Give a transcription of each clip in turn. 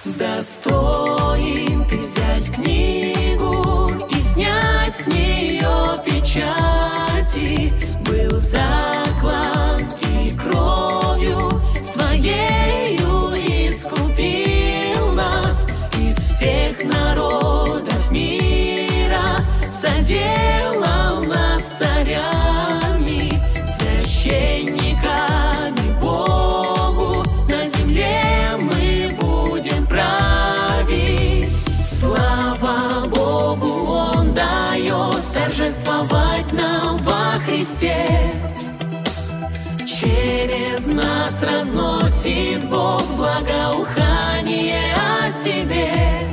Достоин ты взять книгу и снять с нее печати. Был заклан и кровью своею искупил нас из всех народов мира, соделал нас царями, священниками Богу. На земле мы будем править. Слава Богу, Он дает торжествовать нам во Христе. Через нас разносит Бог благоухание о себе.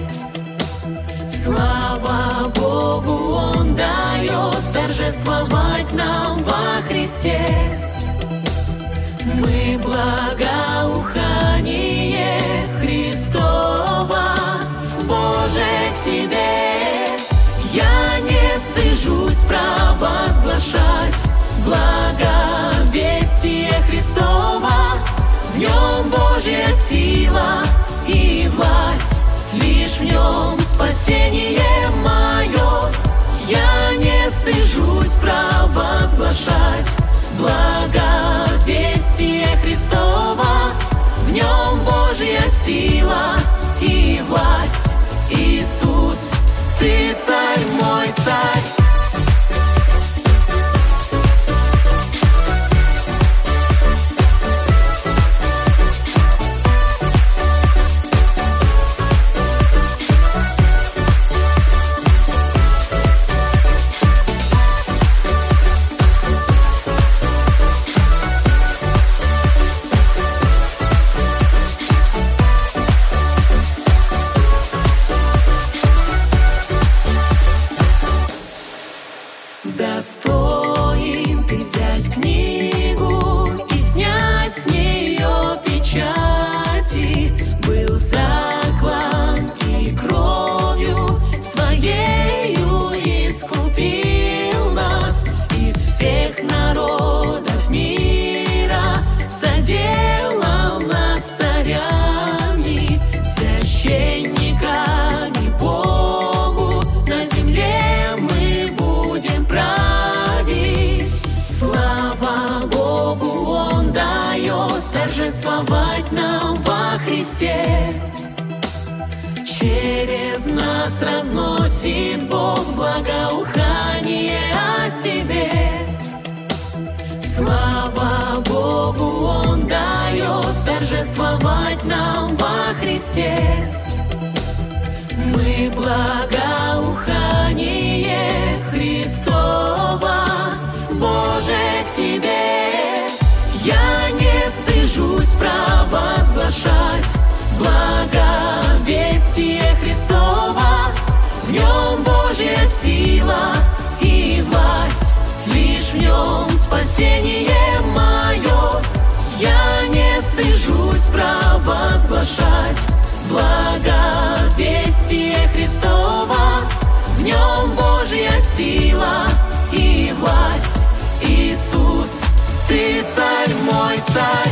Слава Богу, Он дает торжествовать нам во Христе. Мы благоухание Христово. Боже, к Тебе я не стыжусь провозглашать благовестие Христово. В Нем Божья сила и власть, лишь в Нем спасение мое. Я не стыжусь провозглашать благовестие Христово. В Нем Божья сила и власть. Иисус, Ты царь, мой царь. Достоин ты взять книгу и снять с нее печати. Был заклан и кровью своею искупил нас из всех народов мира, соделал нас царями, священниками Богу. На земле мы будем править. Слава Богу, Он дает торжествовать нам во Христе. Через нас разносит Бог благоухание о себе. Слава Богу, Он дает торжествовать нам во Христе. Мы благоухание Христово. Боже, к Тебе я не стыжусь провозглашать благовестие Христово. В Нем Божья сила и власть, лишь в Нем спасение мое. Я не стыжусь провозглашать благовестие Христово. В Нем Божья сила и власть. Иисус, Ты царь, мой царь.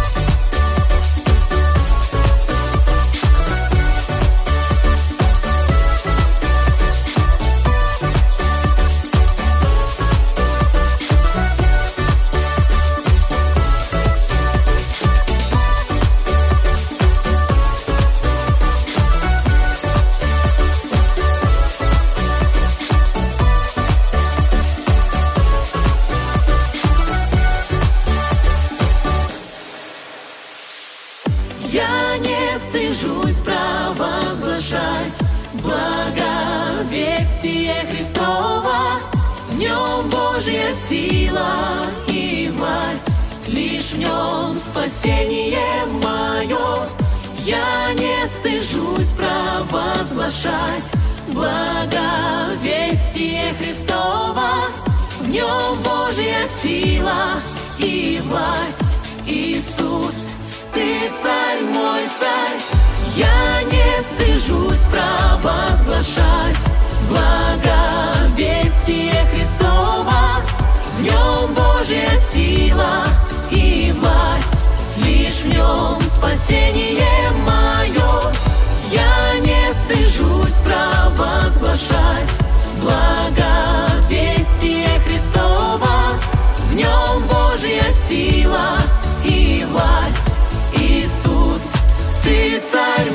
Я не стыжусь провозглашать благовестие Христово. В Нем Божья сила и власть, лишь в Нем спасение мое. Я не стыжусь провозглашать благовестие Христово. В Нем Божья сила и власть. Иисус, Ты царь, мой царь. Я не стыжусь провозглашать благовестие Христово. В Нем Божья сила и власть, лишь в Нем спасение мое. царь